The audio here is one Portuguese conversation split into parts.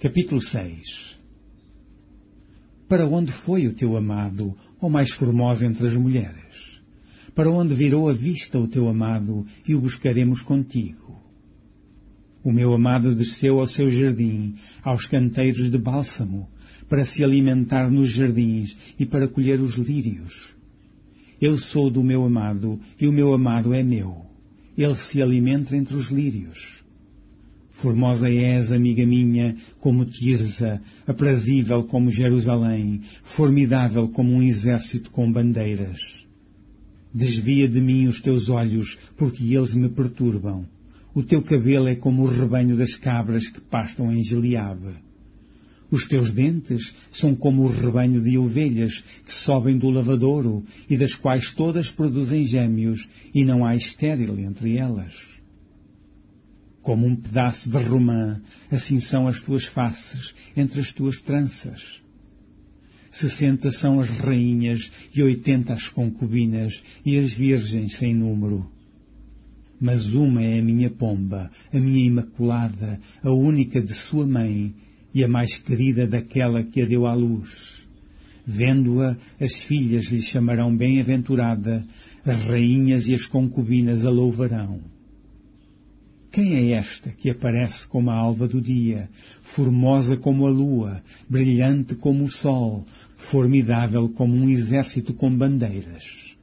Capítulo 6. Para onde foi o teu amado, ó mais formosa entre as mulheres? Para onde virou a vista o teu amado, e o buscaremos contigo? O meu amado desceu ao seu jardim, aos canteiros de bálsamo, para se alimentar nos jardins e para colher os lírios. Eu sou do meu amado, e o meu amado é meu. Ele se alimenta entre os lírios. Formosa és, amiga minha, como Tirza, aprazível como Jerusalém, formidável como um exército com bandeiras. Desvia de mim os teus olhos, porque eles me perturbam. O teu cabelo é como o rebanho das cabras que pastam em Gileade. Os teus dentes são como o rebanho de ovelhas que sobem do lavadouro e das quais todas produzem gêmeos, e não há estéril entre elas. Como um pedaço de romã, assim são as tuas faces entre as tuas tranças. 60 são as rainhas e 80 as concubinas e as virgens sem número. Mas uma é a minha pomba, a minha imaculada, a única de sua mãe e a mais querida daquela que a deu à luz. Vendo-a, as filhas lhe chamarão bem-aventurada, as rainhas e as concubinas a louvarão. Quem é esta que aparece como a alva do dia, formosa como a lua, brilhante como o sol, formidável como um exército com bandeiras?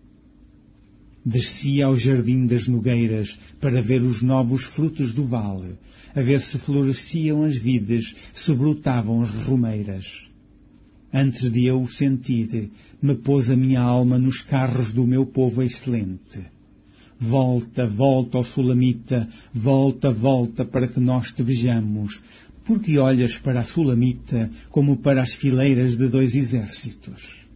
Descia ao jardim das nogueiras para ver os novos frutos do vale, a ver se floresciam as vides, se brotavam as romeiras. Antes de eu o sentir, me pôs a minha alma nos carros do meu povo excelente. Volta, volta, ó Sulamita, volta, volta, para que nós te vejamos, porque olhas para a Sulamita como para as fileiras de 2 exércitos.